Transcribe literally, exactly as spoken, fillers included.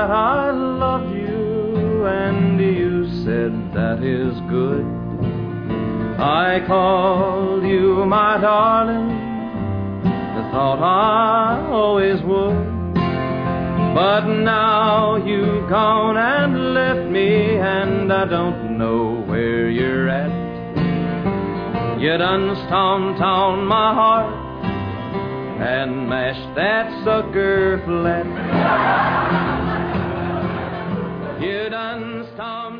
that I love you, and you said that is good. I called you my darling, the thought I always would. But now you've gone and left me, and I don't know where you're at. You done stomped on my heart and mashed that sucker flat. You done stomped